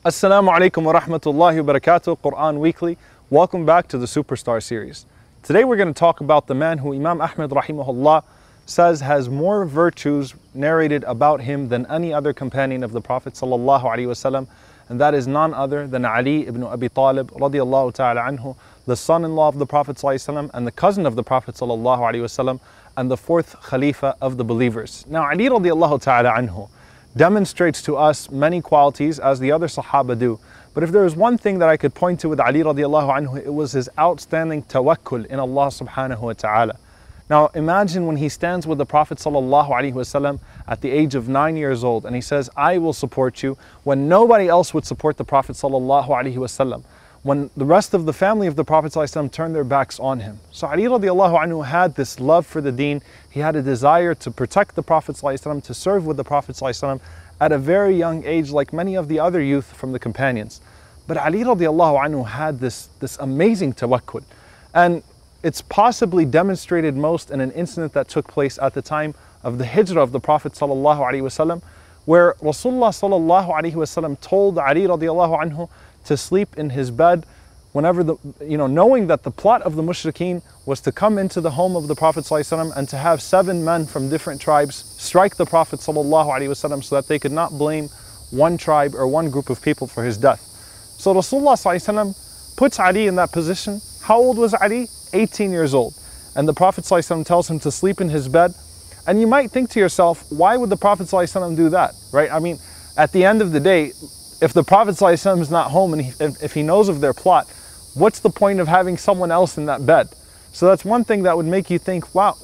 Assalamu alaikum wa rahmatullahi wa barakatuh, Quran Weekly. Welcome back to the Superstar series. Today we're going to talk about the man who Imam Ahmad rahimahullah says has more virtues narrated about him than any other companion of the Prophet sallallahu alaihi wasallam, and that is none other than Ali ibn Abi Talib radiyallahu ta'ala anhu, the son-in-law of the Prophet sallallahu alaihi wasallam and the cousin of the Prophet sallallahu alaihi wasallam, and the fourth Khalifa of the believers. Now Ali radiyallahu ta'ala anhu demonstrates to us many qualities as the other Sahaba do. But if there is one thing that I could point to with Ali radiallahu anhu, it was his outstanding tawakkul in Allah subhanahu wa ta'ala. Now imagine when he stands with the Prophet sallallahu alaihi wasallam at the age of 9 years old and he says, I will support you, when nobody else would support the Prophet sallallahu alaihi wasallam, when the rest of the family of the Prophet ﷺ turned their backs on him. So Ali radiallahu anhu had this love for the deen. He had a desire to protect the Prophet ﷺ, to serve with the Prophet ﷺ at a very young age, like many of the other youth from the companions. But Ali radiallahu anhu had this amazing tawakkul. And it's possibly demonstrated most in an incident that took place at the time of the hijrah of the Prophet ﷺ, where Rasulullah ﷺ told Ali radiallahu anhu to sleep in his bed whenever knowing that the plot of the mushrikeen was to come into the home of the Prophet ﷺ and to have 7 men from different tribes strike the Prophet ﷺ so that they could not blame one tribe or one group of people for his death. So Rasulullah ﷺ puts Ali in that position. How old was Ali? 18 years old. And the Prophet ﷺ tells him to sleep in his bed. And you might think to yourself, why would the Prophet ﷺ do that? Right? I mean, at the end of the day, if the Prophet ﷺ is not home and if he knows of their plot, what's the point of having someone else in that bed? So that's one thing that would make you think, wow,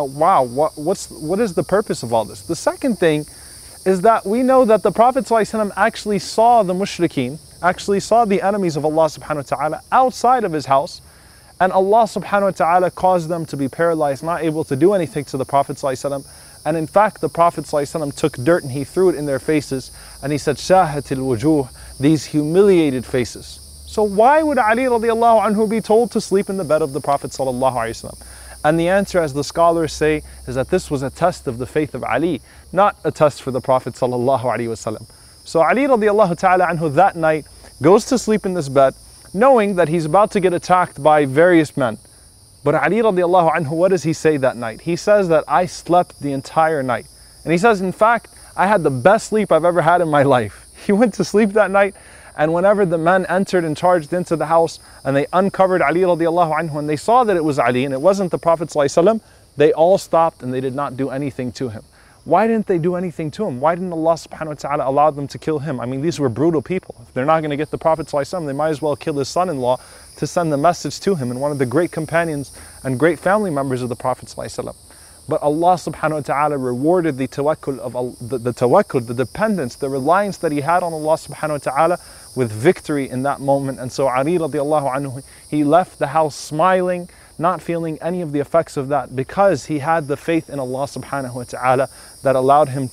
what is the purpose of all this? The second thing is that we know that the Prophet ﷺ actually saw the mushrikeen, actually saw the enemies of Allah subhanahu wa ta'ala outside of his house, and Allah subhanahu wa ta'ala caused them to be paralyzed, not able to do anything to the Prophet ﷺ. And in fact, the Prophet ﷺ took dirt and he threw it in their faces. And he said, Shahatil wujuh, these humiliated faces. So why would Ali radiallahu anhu be told to sleep in the bed of the Prophet ﷺ? And the answer, as the scholars say, is that this was a test of the faith of Ali, not a test for the Prophet ﷺ. So Ali radiallahu ta'ala anhu that night goes to sleep in this bed, knowing that he's about to get attacked by various men. But Ali radiallahu anhu, what does he say that night? He says that I slept the entire night. And he says, in fact, I had the best sleep I've ever had in my life. He went to sleep that night, and whenever the men entered and charged into the house and they uncovered Ali radiallahu anhu and they saw that it was Ali and it wasn't the Prophet ﷺ, they all stopped and they did not do anything to him. Why didn't they do anything to him? Why didn't Allah subhanahu wa ta'ala allow them to kill him? I mean, these were brutal people. If they're not going to get the Prophet ﷺ, they might as well kill his son-in-law to send the message to him, and one of the great companions and great family members of the Prophet ﷺ. But Allah subhanahu wa ta'ala rewarded the tawakkul of the tawakkul, the dependence, the reliance that he had on Allah subhanahu wa ta'ala with victory in that moment. And so Ali radiallahu anhu, he left the house smiling, not feeling any of the effects of that, because he had the faith in Allah subhanahu wa ta'ala that allowed him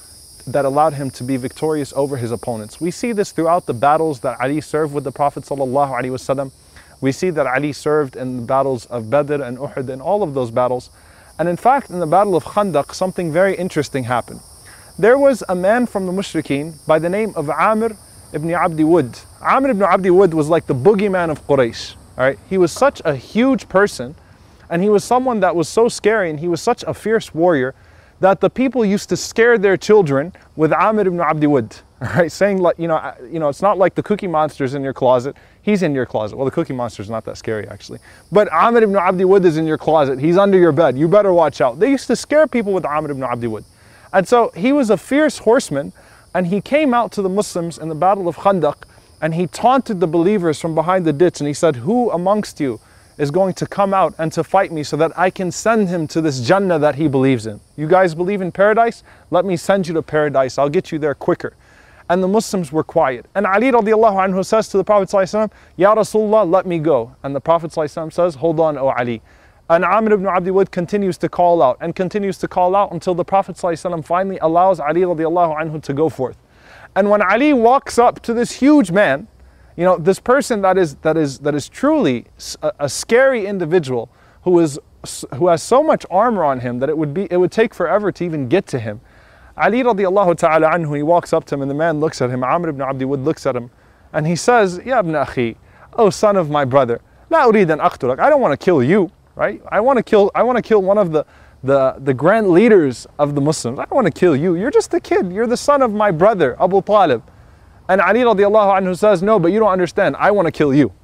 to be victorious over his opponents. We see this throughout the battles that Ali served with the Prophet sallallahu alaihi wasallam. We see that Ali served in the battles of Badr and Uhud and all of those battles. And in fact, in the battle of Khandaq, something very interesting happened. There was a man from the mushrikeen by the name of Amr ibn Abdi Wud. Amr ibn Abdi Wud was like the boogeyman of Quraysh. All right? He was such a huge person, and he was someone that was so scary, and he was such a fierce warrior that the people used to scare their children with Amr ibn Abdi Wud. All right? Saying, like, it's not like the Cookie Monster's in your closet. He's in your closet. Well, the Cookie Monster's not that scary, actually. But Amr ibn Abdi Wud is in your closet. He's under your bed. You better watch out. They used to scare people with Amr ibn Abdi Wud. And so he was a fierce horseman, and he came out to the Muslims in the battle of Khandaq, and he taunted the believers from behind the ditch, and he said, who amongst you is going to come out and to fight me so that I can send him to this Jannah that he believes in? You guys believe in paradise? Let me send you to paradise. I'll get you there quicker. And the Muslims were quiet. And Ali radiallahu anhu says to the Prophet ﷺ, Ya Rasulullah, let me go. And the Prophet ﷺ says, hold on, O Ali. And Amr ibn Abdi Wud continues to call out and continues to call out until the Prophet ﷺ finally allows Ali radiallahu anhu to go forth. And when Ali walks up to this huge man, this person that is truly a scary individual who has so much armor on him that it would take forever to even get to him. Ali radiallahu ta'ala anhu, he walks up to him and the man looks at him. Amr ibn Abdi Wud looks at him and he says, Ya ibn akhi, oh son of my brother, la urid an aqtulak. I don't want to kill you, right? I want to kill one of the grand leaders of the Muslims. I don't want to kill you. You're just a kid. You're the son of my brother, Abu Talib. And Ali radiallahu anhu says, no, but you don't understand. I want to kill you.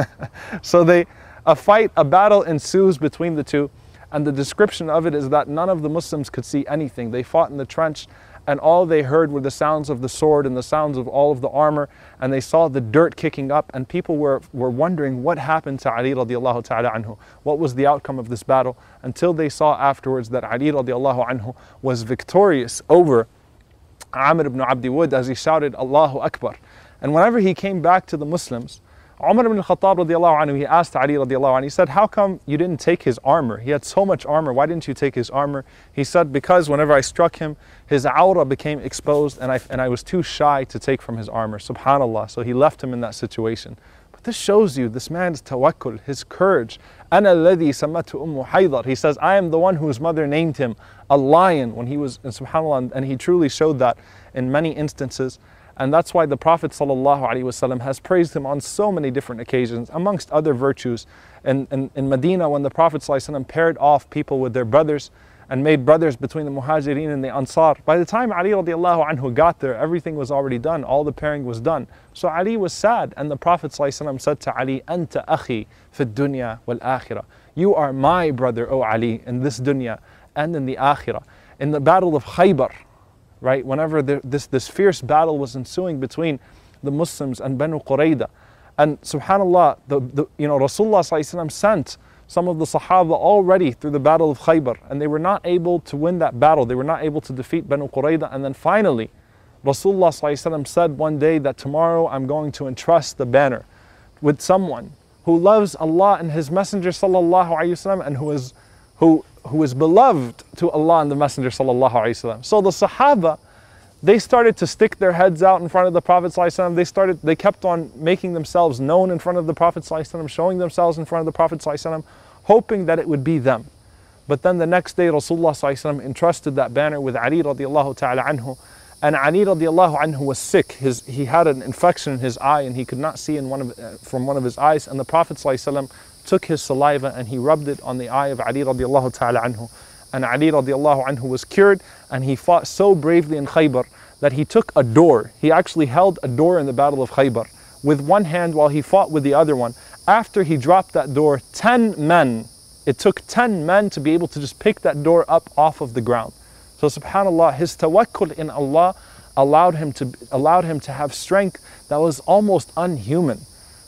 So a battle ensues between the two. And the description of it is that none of the Muslims could see anything. They fought in the trench and all they heard were the sounds of the sword and the sounds of all of the armor, and they saw the dirt kicking up, and people were wondering what happened to Ali radiallahu ta'ala anhu. What was the outcome of this battle? Until they saw afterwards that Ali radiallahu anhu was victorious over Amr ibn Abdi Wud as he shouted Allahu Akbar. And whenever he came back to the Muslims, Umar ibn al-Khattab radiallahu anhu, he asked Ali radiallahu anhu, he said, how come you didn't take his armor? He had so much armor, why didn't you take his armor? He said, because whenever I struck him, his awrah became exposed and I was too shy to take from his armor. Subhanallah. So he left him in that situation. But this shows you this man's tawakkul, his courage. Ana alladhi samatu ummu Haydar. He says, I am the one whose mother named him a lion when he was, and subhanallah, and he truly showed that in many instances. And that's why the Prophet ﷺ has praised him on so many different occasions, amongst other virtues. In Medina, when the Prophet ﷺ paired off people with their brothers and made brothers between the Muhajirin and the Ansar, by the time Ali radiallahu anhu got there, everything was already done, all the pairing was done. So Ali was sad, and the Prophet ﷺ said to Ali, Anta akhi fi dunya wal akhirah. You are my brother, O Ali, in this dunya and in the akhirah. In the battle of Khaybar, right? Whenever this fierce battle was ensuing between the Muslims and Banu Qurayda, and subhanallah, Rasulullah ﷺ sent some of the Sahaba already through the battle of Khaybar, and they were not able to win that battle. They were not able to defeat Banu Qurayda, and then finally, Rasulullah ﷺ said one day that tomorrow I'm going to entrust the banner with someone who loves Allah and His Messenger sallallahu alaihi wasallam, and who is beloved to Allah and the Messenger sallallahu alaihi wasallam. So the Sahaba, they started to stick their heads out in front of the Prophet sallallahu alaihi wasallam. They kept on making themselves known in front of the Prophet sallallahu alaihi wasallam, showing themselves in front of the Prophet sallallahu alaihi wasallam, hoping that it would be them. But then the next day, Rasulullah sallallahu alaihi wasallam entrusted that banner with Ali radiallahu ta'ala anhu. And Ali radiallahu anhu was sick. He had an infection in his eye and he could not see from one of his eyes. And the Prophet ﷺ took his saliva and he rubbed it on the eye of Ali radiallahu ta'ala anhu. And Ali radiallahu anhu was cured, and he fought so bravely in Khaybar that he took a door. He actually held a door in the battle of Khaybar with one hand while he fought with the other one. After he dropped that door, 10 men, it took 10 men to be able to just pick that door up off of the ground. So subhanallah, his tawakkul in Allah allowed him to have strength that was almost unhuman.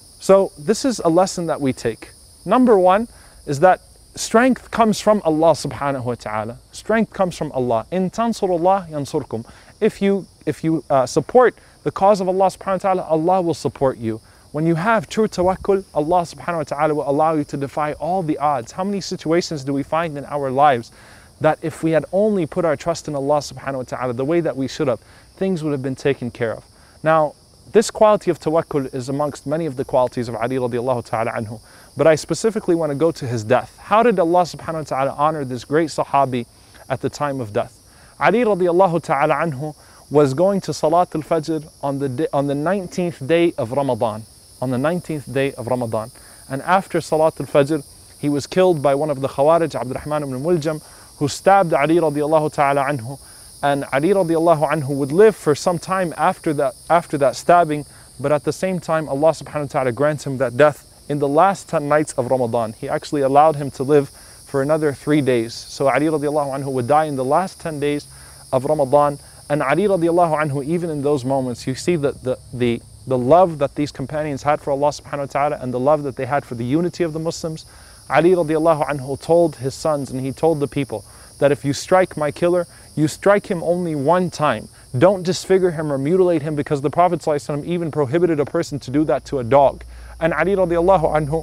So this is a lesson that we take. Number one is that strength comes from Allah subhanahu wa ta'ala. Strength comes from Allah. In tansurullah yansurkum. If you support the cause of Allah subhanahu wa ta'ala, Allah will support you. When you have true tawakkul, Allah subhanahu wa ta'ala will allow you to defy all the odds. How many situations do we find in our lives that if we had only put our trust in Allah subhanahu wa ta'ala the way that we should have, things would have been taken care of. Now, this quality of tawakkul is amongst many of the qualities of Ali radiallahu ta'ala anhu. But I specifically want to go to his death. How did Allah subhanahu wa ta'ala honor this great sahabi at the time of death? Ali radiallahu ta'ala anhu was going to Salat al-Fajr on the 19th day of Ramadan. On the 19th day of Ramadan. And after Salat al-Fajr, he was killed by one of the Khawarij, Abdurrahman ibn Muljam, who stabbed Ali radiallahu ta'ala anhu. And Ali radiallahu anhu would live for some time after that stabbing, but at the same time Allah subhanahu wa ta'ala grants him that death in the last 10 nights of Ramadan. He actually allowed him to live for another 3 days. So Ali radiallahu anhu would die in the last 10 days of Ramadan. And Ali radiallahu anhu, even in those moments, you see that the love that these companions had for Allah subhanahu wa ta'ala and the love that they had for the unity of the Muslims. Ali radiallahu anhu told his sons and he told the people that if you strike my killer, you strike him only one time. Don't disfigure him or mutilate him, because the Prophet ﷺ even prohibited a person to do that to a dog. And Ali radiallahu anhu,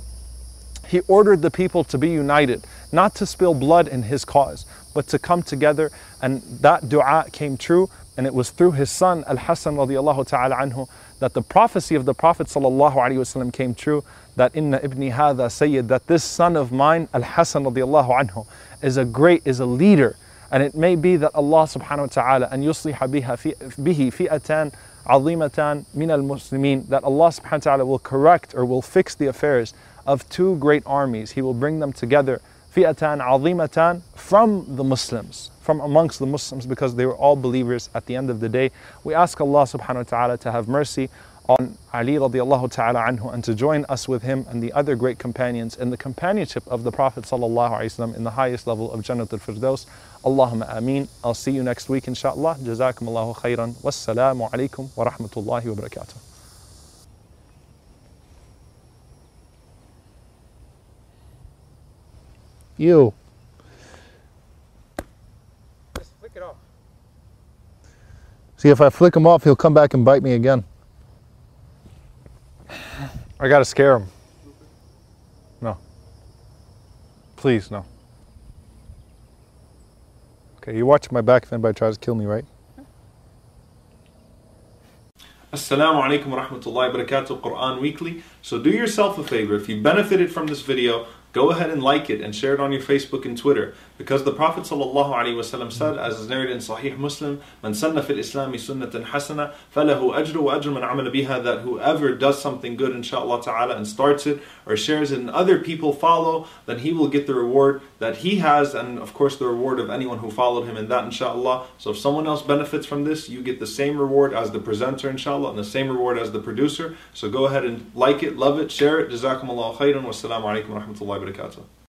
he ordered the people to be united, not to spill blood in his cause, but to come together. And that dua came true, and it was through his son Al-Hasan radiallahu ta'ala anhu that the prophecy of the Prophet sallallahu alaihi wasallam came true, that inna ibni hadha sayyid, that this son of mine, Al-Hasan radiallahu anhu, is a leader. And it may be that Allah subhanahu wa ta'ala and yusliha bihi fi'atan azimatan min al-muslimin, that Allah subhanahu wa ta'ala will correct or will fix the affairs of two great armies. He will bring them together, fi'atan azimatan, from the Muslims, from amongst the Muslims, because they were all believers at the end of the day. We ask Allah subhanahu wa ta'ala to have mercy on Ali radiallahu ta'ala anhu, and to join us with him and the other great companions in the companionship of the Prophet sallallahu alaihi wasallam in the highest level of Jannat al-Firdaus. Allahumma ameen. I'll see you next week inshallah. Jazakum Allahu khairan. Wassalamu alaikum wa rahmatullahi wa barakatuh. You. Just flick it off. See, if I flick him off, he'll come back and bite me again. I gotta scare him. No. Please, no. Okay, you watch my back if anybody tries to kill me, right? Assalamu alaikum wa rahmatullahi wa barakatuh, Quran Weekly. So do yourself a favor, if you benefited from this video, go ahead and like it and share it on your Facebook and Twitter. Because the Prophet ﷺ said, as is narrated in Sahih Muslim, Man sanna fil Islami sunnatan hasana, falahu ajru wa ajru man amala biha, that whoever does something good, inshaAllah ta'ala, and starts it or shares it and other people follow, then he will get the reward that he has, and of course the reward of anyone who followed him in that, inshaAllah. So if someone else benefits from this, you get the same reward as the presenter, inshaAllah, and the same reward as the producer. So go ahead and like it, love it, share it. Jazakumullahu khairan. Wassalamu alaikum wa rahmatullahi wa barakatuh.